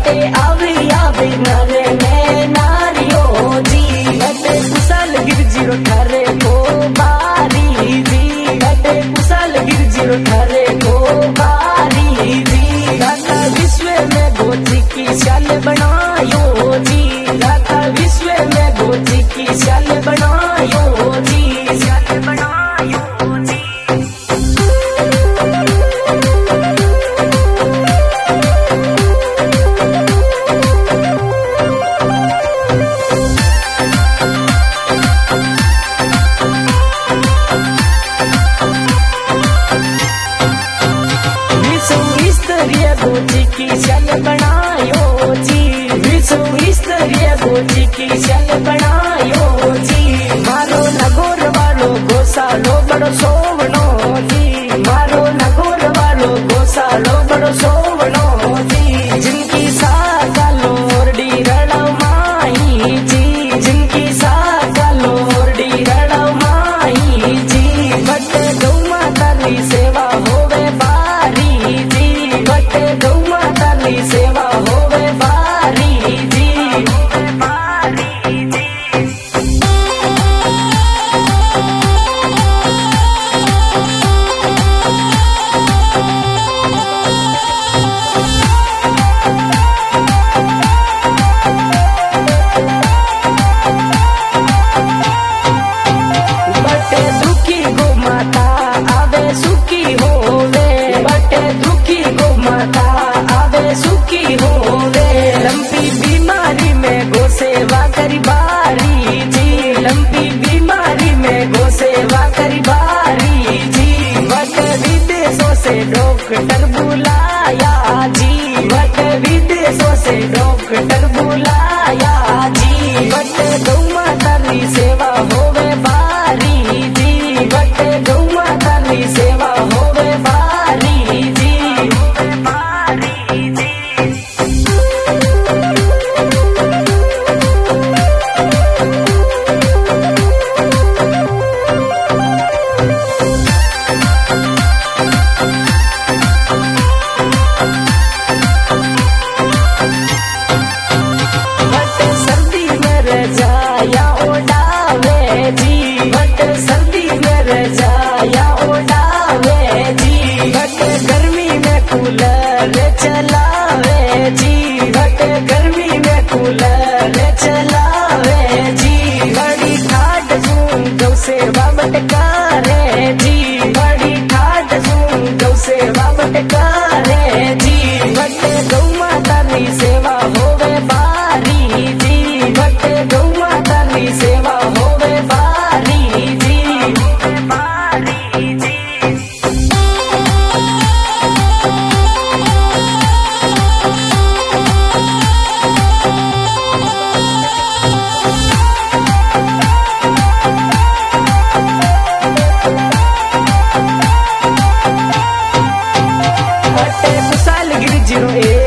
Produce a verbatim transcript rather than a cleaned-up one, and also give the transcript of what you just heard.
बटे आवे आवे नरे में नारियो जी बटे कुशल गिर जीरो ठरे को बारी जी बटे कुशल गिर जीरो ठरे को बारी जी दाता विश्व में गोची की शल बनायो जी दाता विश्व में गोची की शल बनायो जी शल बनायो जी। गोची की शल बनायो जी विश्व स्तरीय गोची की शल बनायो जी मारो नगोर वालो गोसालो बड़ो सोवनो जी मारो नगोर वालो गोसालो बड़ो सोवनो जी जिनकी सागा लोरडी रणव माही जी जिनकी सागा लोरडी रणव माही जी बट गौ माता की सेवा होवे बारी जी बट गौ माता की सेवा होवे बारी जी बारी जी। बटे दुखी गो माता आवे सुखी होवे बटे दुखी गो माता आवे सुखी होवे लंबी बीमारी में गो सेवा करी बारी जी लंबी बीमारी में गो सेवा करी बारी जी बट विदेशों से डॉक्टर बुलाया जी बट विदेशों से डॉक्टर बुलाया जी बट गौ माता की सेवा होवे बारी जी बट गौ माता की सेवा होवे बारी जी बारी जी। बट सर्दी में रजाया ओढ़ावे जी बट सर्दी में रजाया ओढ़ावे जी बट गर्मी में कूलर चलावे जी बट गर्मी में कूलर चलावे जी बड़ी ठाट सूं गौ सेवा बटकारे जी बड़ी ठाट सूं गौ सेवा बटकारे जी बट गौ माता की सेवा होवे बारी जी बट गौ माता की सेवा होवे बारी जी बारी जी। बटे कुशाल गिर जीरो